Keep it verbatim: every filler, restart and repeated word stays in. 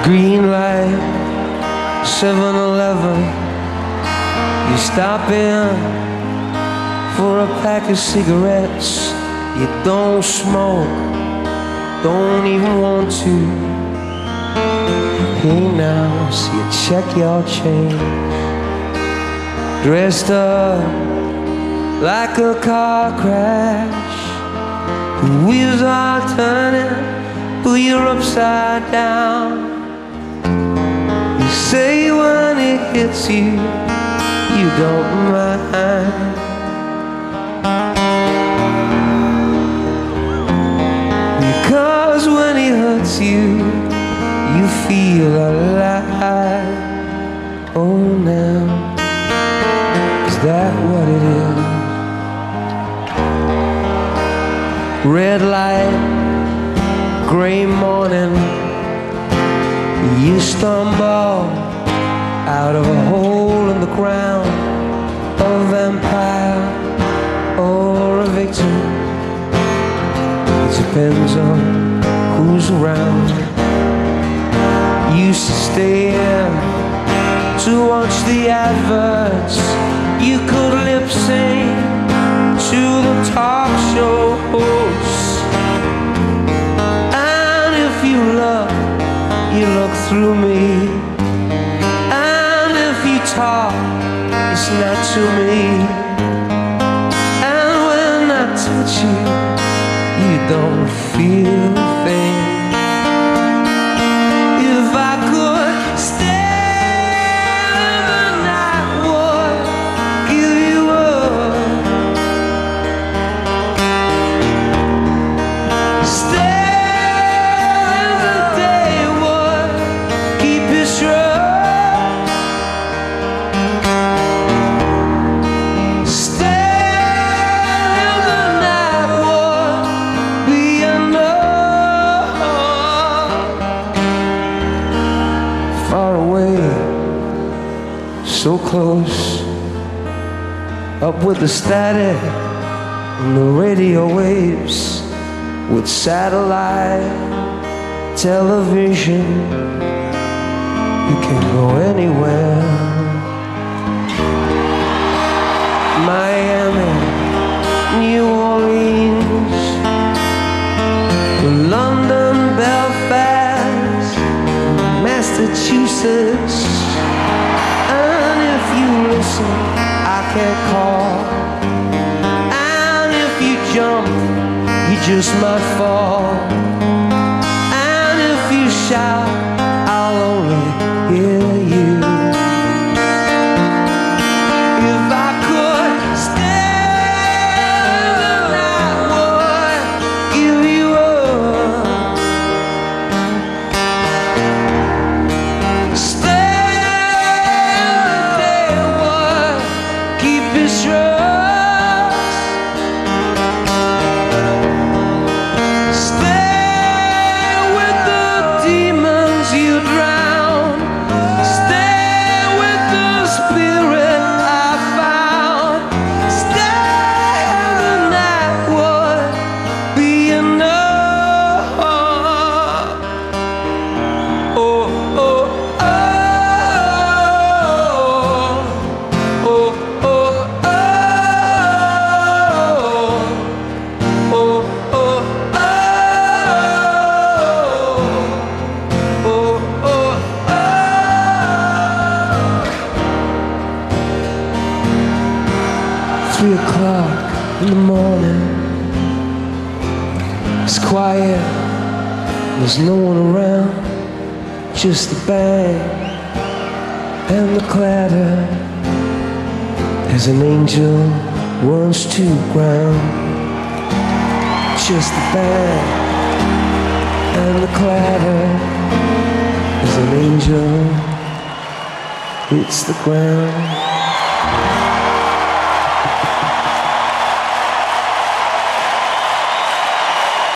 Green light, seven eleven. You stop in for a pack of cigarettes. You don't smoke, don't even want to. Hey now, so you check your change. Dressed up like a car crash. The wheels are turning, but you're upside down. You say when it hits you, you don't mind. Because when it hurts you, you feel alive. Oh now, is that what it is? Red light, gray morning. You stumble out of a hole in the ground, a vampire or a victim. It depends on who's around. Used to stay in to watch the adverts. You could lip sync to the talk show hosts. And if you look, you look through me. And if you talk, it's not to me. And when I touch you, you don't feel a thing. If I could stay the night, would give you up. Stay the day, would keep you shrugged. Stay the night, would be enough. Far away, so close, up with the static and the radio waves, with satellite television. You can go anywhere. Miami, New Orleans, London, Belfast, Massachusetts. And if you listen, I can call. And if you jump, you just might fall. And if you shout, I'll only hear you. If I could stay the night, would give you up. Stay the day, would keep you shrugged. Stay with the demons you drown. Stay with the spirit I found. Stay the night, would be enough. Oh, oh, oh, oh, oh, oh, oh, oh, oh, oh, oh. Three o'clock in the morning. It's quiet, there's no one around, just the bang and the clatter as an angel runs to ground. Just the bang and the clatter as an angel hits the ground.